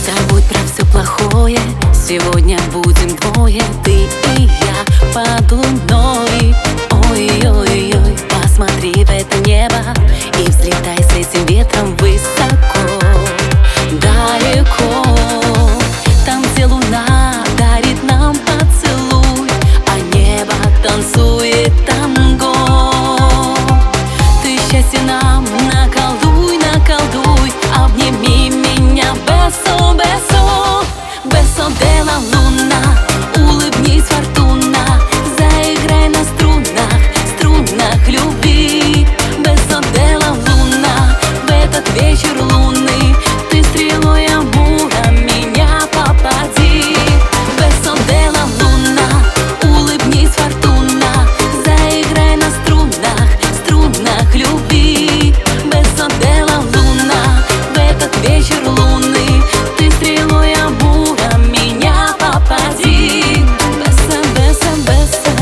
Забудь про все плохое, сегодня будем двое, ты и я под луной. Ой-ой-ой, посмотри в это небо и взлетай с этим ветром высоко, далеко. Там, где луна дарит нам поцелуй, а небо танцует танго. Ты счастье нам наколдуй, наколдуй, обними меня, бесо, бесо, бесо де ла луна. Улыбнись, фортуна, заиграй на струнах, струнах любви. Бесо де ла луна, в этот вечер лунный ты стрелой амура меня попади. Бесо де ла луна, улыбнись, фортуна, заиграй на струнах, струнах любви. Бесо де ла луна, в этот вечер лунный ты стрелой амура меня попади. Бесо, бесо, бесо.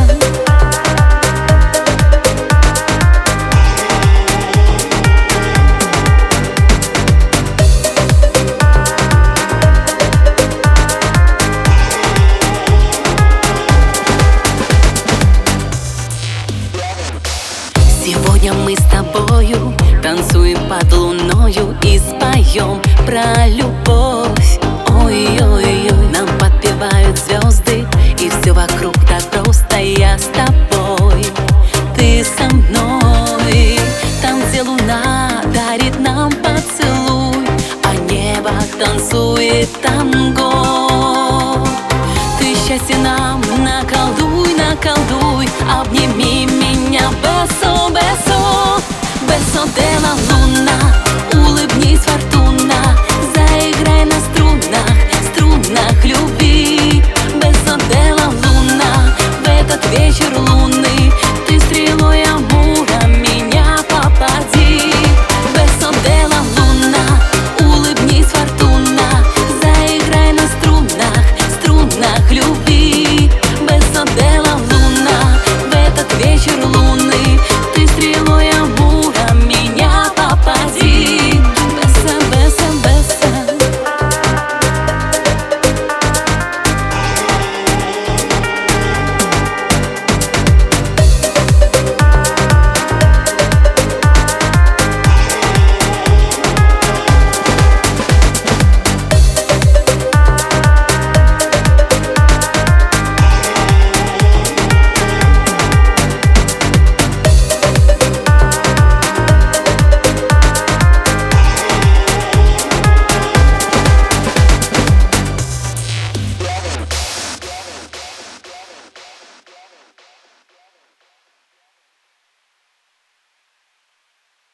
Сегодня мы с тобою танцуем под луною и споем про любовь. Ой-ой-ой, нам подпевают звезды, и все вокруг так просто, я с тобой, ты со мной. Там, где луна дарит нам поцелуй, а небо танцует танго. Ты счастье нам наколдуй, наколдуй, обними меня, бесо, бесо, бесо де ла луна.